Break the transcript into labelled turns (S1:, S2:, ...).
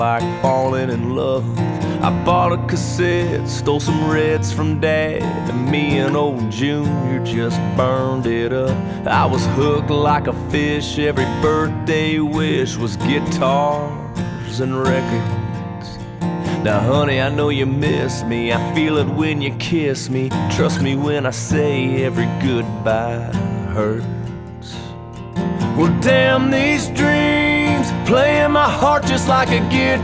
S1: like falling in love. I bought a cassette, stole some reds from Dad, and me and old Junior just burned it up. I was hooked like a fish, every birthday wish was guitars and records. Now honey, I know you miss me, I feel it when you kiss me. Trust me when I say every goodbye hurts. Well damn these dreams, playing my heart just like a guitar.